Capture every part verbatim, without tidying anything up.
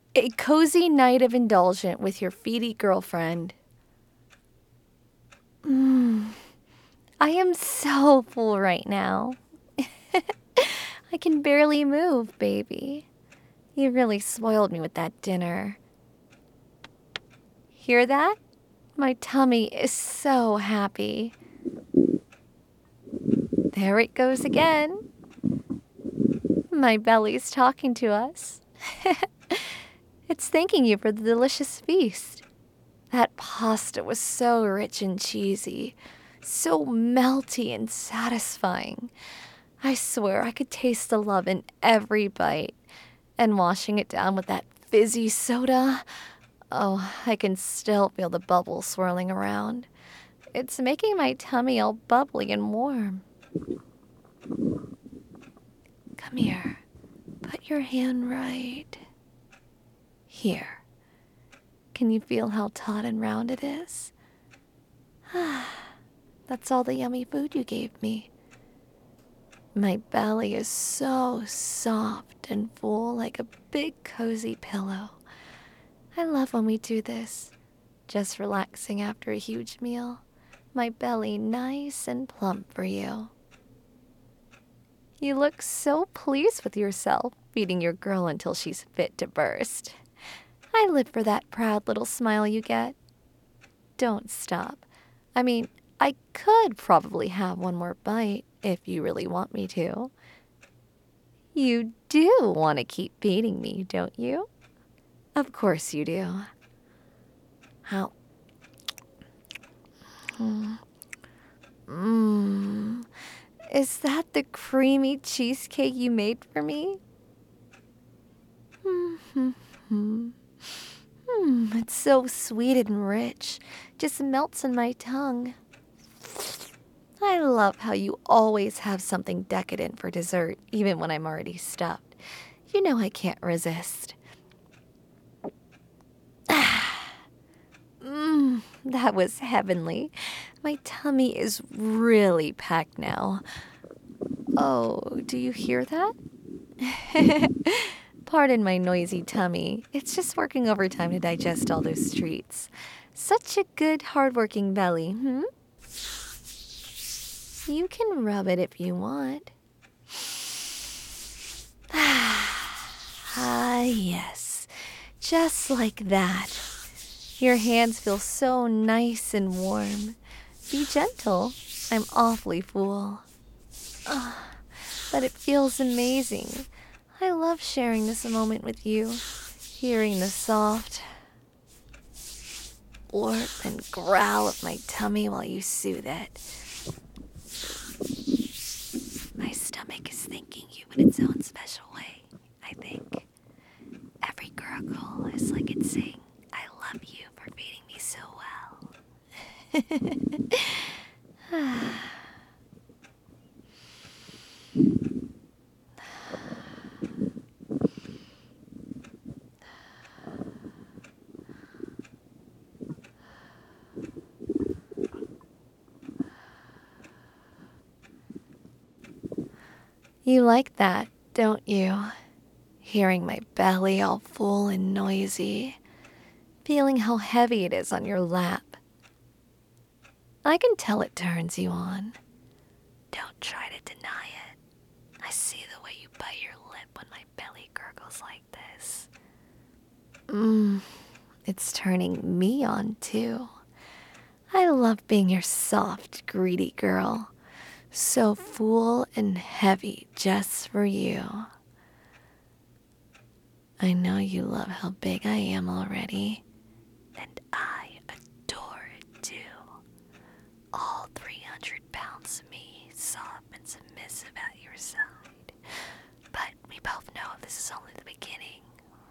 A cozy night of indulgence with your feety girlfriend. Mmm. I am so full right now. I can barely move, baby. You really spoiled me with that dinner. Hear that? My tummy is so happy. There it goes again. My belly's talking to us. It's thanking you for the delicious feast. That pasta was so rich and cheesy, so melty and satisfying. I swear I could taste the love in every bite. And washing it down with that fizzy soda, oh, I can still feel the bubbles swirling around. It's making my tummy all bubbly and warm. Come here. Put your hand right here. Can you feel how taut and round it is? That's all the yummy food you gave me. My belly is so soft and full, like a big cozy pillow. I love when we do this. Just relaxing after a huge meal. My belly nice and plump for you. You look so pleased with yourself, feeding your girl until she's fit to burst. I live for that proud little smile you get. Don't stop. I mean, I could probably have one more bite if you really want me to. You do want to keep feeding me, don't you? Of course you do. How? Mmm. Is that the creamy cheesecake you made for me? Mm-hmm. Mmm, it's so sweet and rich. Just melts in my tongue. I love how you always have something decadent for dessert, even when I'm already stuffed. You know I can't resist. Mmm, that was heavenly. My tummy is really packed now. Oh, do you hear that? Pardon my noisy tummy. It's just working overtime to digest all those treats. Such a good, hardworking belly, hmm? You can rub it if you want. Ah, yes. Just like that. Your hands feel so nice and warm. Be gentle. I'm awfully full. Oh, but it feels amazing. I love sharing this moment with you, hearing the soft warp and growl of my tummy while you soothe it. My stomach is thanking you in its own special way, I think. Every gurgle is like it's saying, I love you for feeding me so well. You like that, don't you? Hearing my belly all full and noisy, feeling how heavy it is on your lap. I can tell it turns you on. Don't try to deny it. I see the way you bite your lip when my belly gurgles like this. Mmm, it's turning me on too. I love being your soft, greedy girl. So full and heavy just for you. I know you love how big I am already, and I adore it too. All three hundred pounds of me, soft and submissive at your side. But we both know this is only the beginning,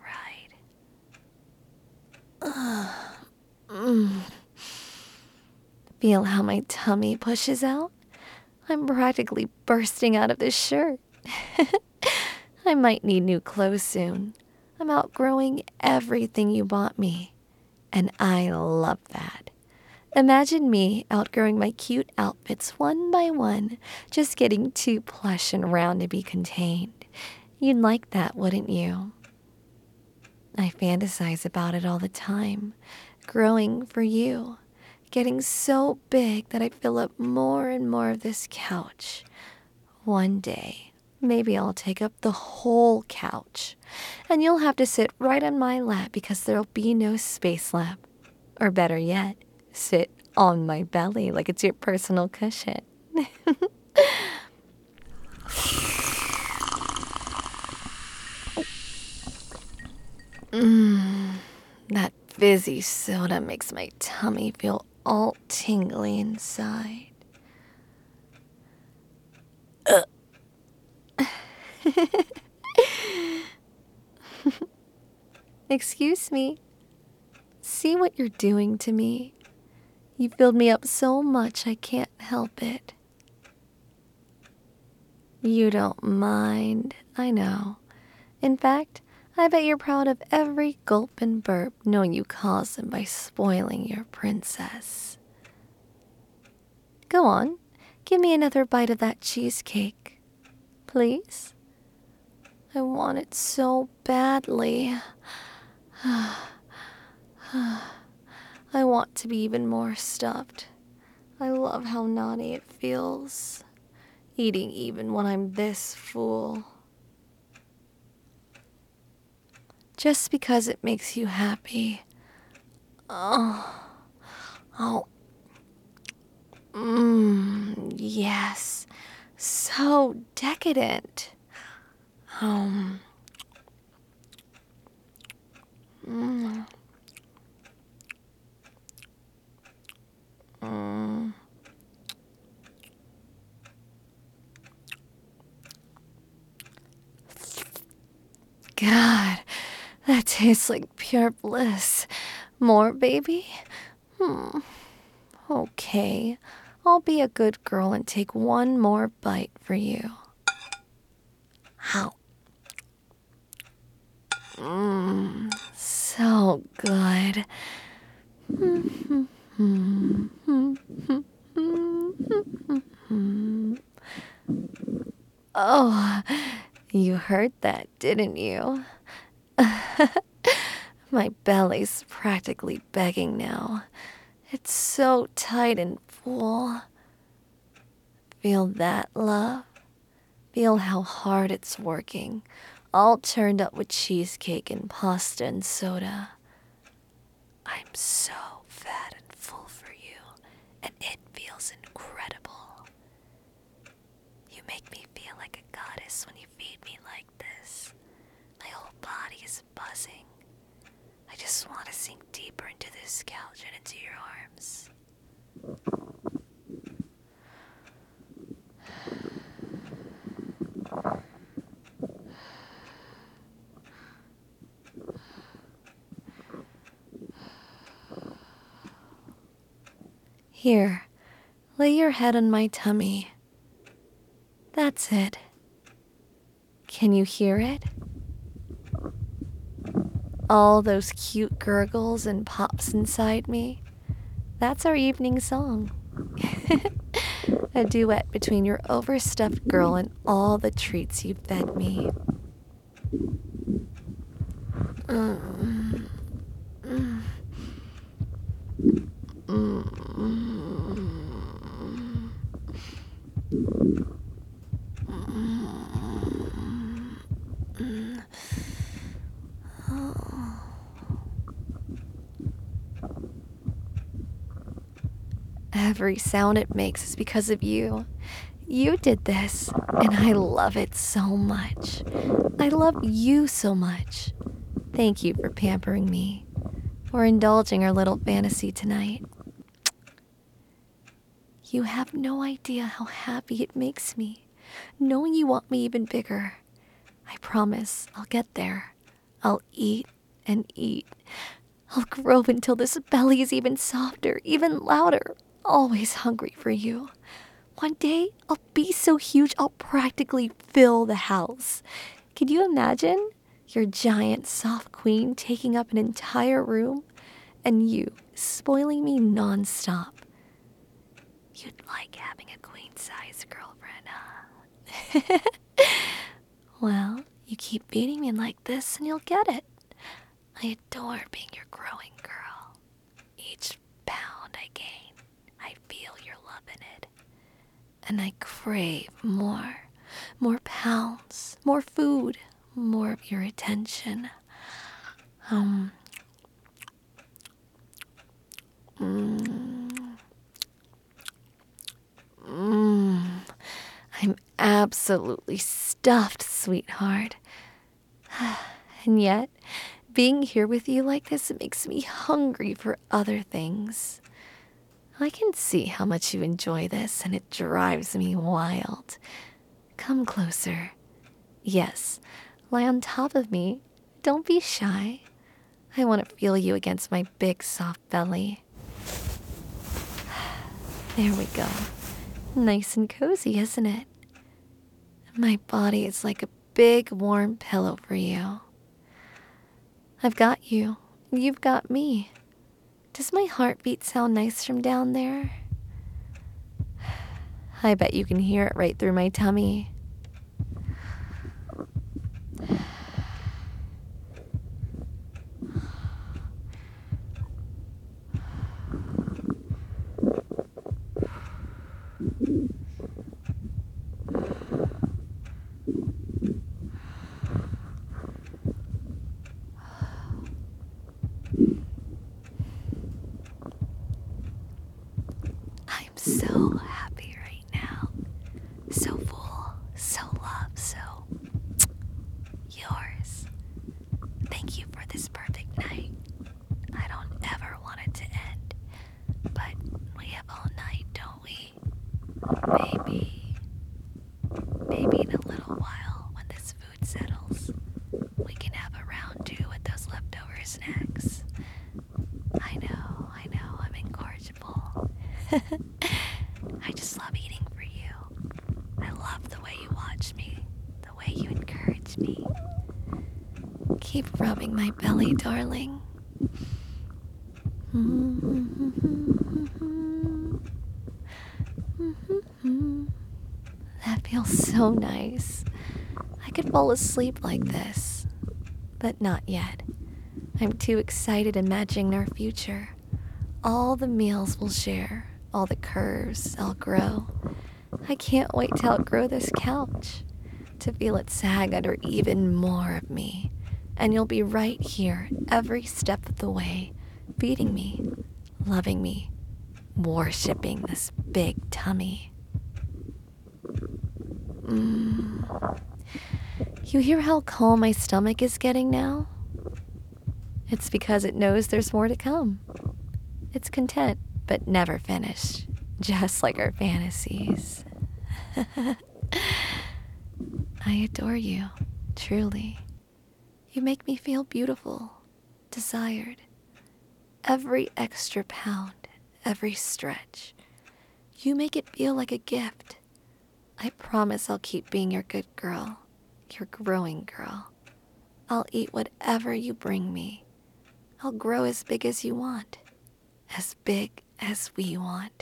right? Mm. Feel how my tummy pushes out? I'm practically bursting out of this shirt. I might need new clothes soon. I'm outgrowing everything you bought me, and I love that. Imagine me outgrowing my cute outfits one by one, just getting too plush and round to be contained. You'd like that, wouldn't you? I fantasize about it all the time, growing for you, getting so big that I fill up more and more of this couch. One day, maybe I'll take up the whole couch, and you'll have to sit right on my lap because there'll be no space left. Or better yet, sit on my belly like it's your personal cushion. Mmm, that fizzy soda makes my tummy feel all tingly inside. Ugh. Excuse me. See what you're doing to me? You filled me up so much I can't help it. You don't mind, I know. In fact, I bet you're proud of every gulp and burp knowing you caused them by spoiling your princess. Go on, give me another bite of that cheesecake, please. I want it so badly. I want to be even more stuffed. I love how naughty it feels, eating even when I'm this full. Just because it makes you happy. Oh, oh, mmm, yes, so decadent. Um, mm, mm. God, that tastes like pure bliss. More, baby? Hmm. Okay, I'll be a good girl and take one more bite for you. How? Mmm, so good. Oh, you heard that, didn't you? My belly's practically begging now. It's so tight and full. Feel that, love? Feel how hard it's working, all turned up with cheesecake and pasta and soda. I'm so fat and full for you, and it feels incredible. You make me feel like a goddess when you feed me like this. My whole body is buzzing. I just want to sink deeper into this couch and into your arms. Here, lay your head on my tummy. That's it. Can you hear it? All those cute gurgles and pops inside me. That's our evening song. A duet between your overstuffed girl and all the treats you fed me. Mm. Mm. Mm. Mm. Oh. Every sound it makes is because of you. You did this, and I love it so much. I love you so much. Thank you for pampering me, for indulging our little fantasy tonight. You have no idea how happy it makes me, knowing you want me even bigger. I promise I'll get there. I'll eat and eat. I'll grow until this belly is even softer, even louder. Always hungry for you. One day, I'll be so huge I'll practically fill the house. Can you imagine? Your giant soft queen taking up an entire room, and you spoiling me nonstop. You'd like having a queen-size girlfriend, huh? Well, you keep beating me like this and you'll get it. I adore being your growing girl. Each pound I gain, I feel your love in it. And I crave more, more pounds, more food, more of your attention. Um, mm, mm, I'm absolutely stuffed, sweetheart. And yet, being here with you like this makes me hungry for other things. I can see how much you enjoy this, and it drives me wild. Come closer. Yes, lie on top of me. Don't be shy. I want to feel you against my big soft belly. There we go. Nice and cozy, isn't it? My body is like a big warm pillow for you. I've got you, and you've got me. Does my heartbeat sound nice from down there? I bet you can hear it right through my tummy. I'm so happy right now. So full, so loved, so yours. Thank you for this perfect night. I don't ever want it to end, but we have all night, don't we? Maybe, maybe in a little while when this food settles, we can have a round two with those leftover snacks. I know, I know, I'm incorrigible. I just love eating for you. I love the way you watch me, the way you encourage me. Keep rubbing my belly, darling. That feels so nice. I could fall asleep like this, but not yet. I'm too excited imagining our future. All the meals we'll share, all the curves I'll grow. I can't wait to outgrow this couch, to feel it sag under even more of me. And you'll be right here every step of the way, feeding me, loving me, worshipping this big tummy. Mm. You hear how calm my stomach is getting now? It's because it knows there's more to come. It's content, but never finished, just like our fantasies. I adore you, truly. You make me feel beautiful, desired. Every extra pound, every stretch. You make it feel like a gift. I promise I'll keep being your good girl, your growing girl. I'll eat whatever you bring me. I'll grow as big as you want, as big as we want.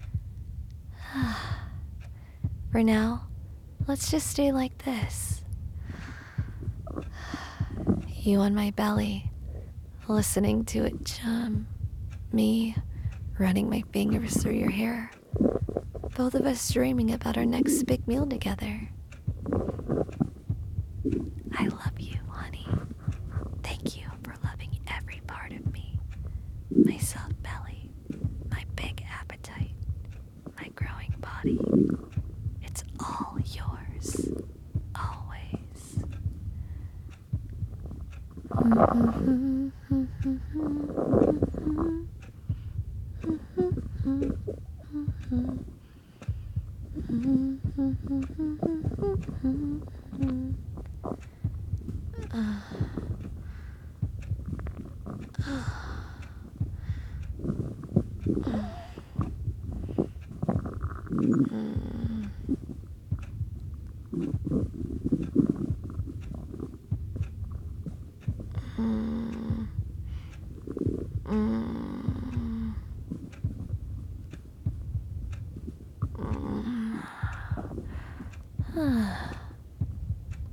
For now, let's just stay like this. You on my belly, listening to it chum, me running my fingers through your hair, both of us dreaming about our next big meal together. I love you, honey. Thank you for loving every part of me. My soft belly, my big appetite, my growing body. It's all yours, always.